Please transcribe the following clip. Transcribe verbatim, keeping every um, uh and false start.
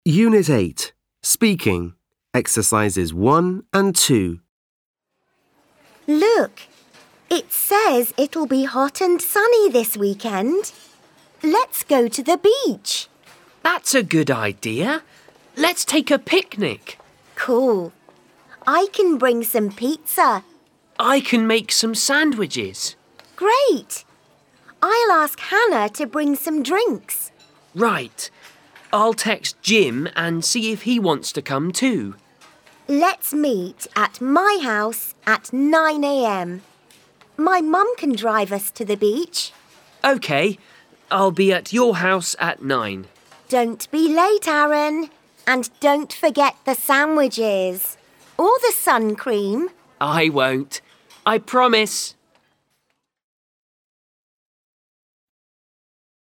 Unit eight. Speaking. Exercises one and two. Look, it says it'll be hot and sunny this weekend. Let's go to the beach. That's a good idea. Let's take a picnic. Cool. I can bring some pizza. I can make some sandwiches. Great. I'll ask Hannah to bring some drinks. Right. I'll text Jim and see if he wants to come too. Let's meet at my house at nine a m. My mum can drive us to the beach. OK. I'll be at your house at nine. Don't be late, Aaron. And don't forget the sandwiches. Or the sun cream. I won't. I promise.